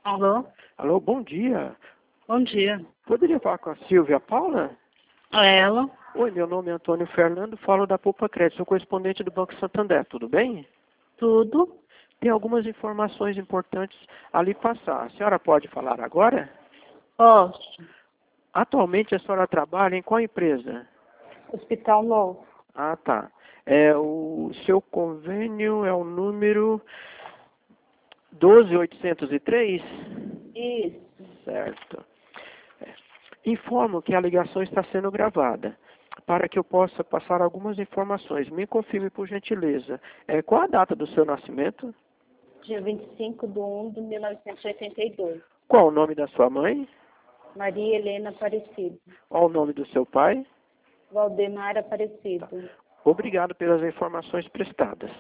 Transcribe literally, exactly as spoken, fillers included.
Alô? Alô, bom dia. Bom dia. Poderia falar com a Silvia Paula? É ela? Oi, meu nome é Antônio Fernando, falo da Poupa Crédito, sou correspondente do Banco Santander, tudo bem? Tudo? Tem algumas informações importantes a lhe passar. A senhora pode falar agora? Posso. Atualmente a senhora trabalha em qual empresa? Hospital Novo. Ah, tá. É, o seu convênio é o número doze mil oitocentos e três? Isso. Certo. É. Informo que a ligação está sendo gravada. Para que eu possa passar algumas informações, me confirme por gentileza. É, qual a data do seu nascimento? Dia vinte e cinco de um de mil novecentos e oitenta e dois. Qual o nome da sua mãe? Maria Helena Aparecido. Qual o nome do seu pai? Valdemar Aparecido. Tá. Obrigado pelas informações prestadas.